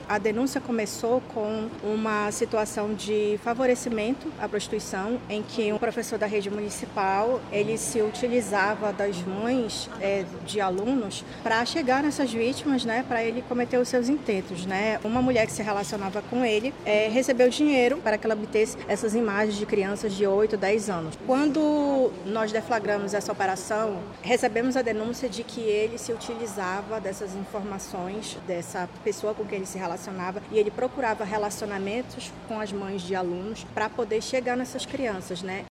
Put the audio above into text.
A denúncia começou com uma situação de favorecimento à prostituição, em que um professor da rede municipal, ele se utilizava das mães de alunos para chegar nessas vítimas, né, para ele cometer os seus intentos, né. Uma mulher que se relacionava com ele recebeu dinheiro para que ela obtesse essas imagens de crianças de 8, 10 anos. Quando nós deflagramos essa operação, recebemos a denúncia de que ele se utilizava dessas informações dessa pessoa com quem ele se relacionava e ele procurava relacionamentos com as mães de alunos para poder chegar nessas crianças, né?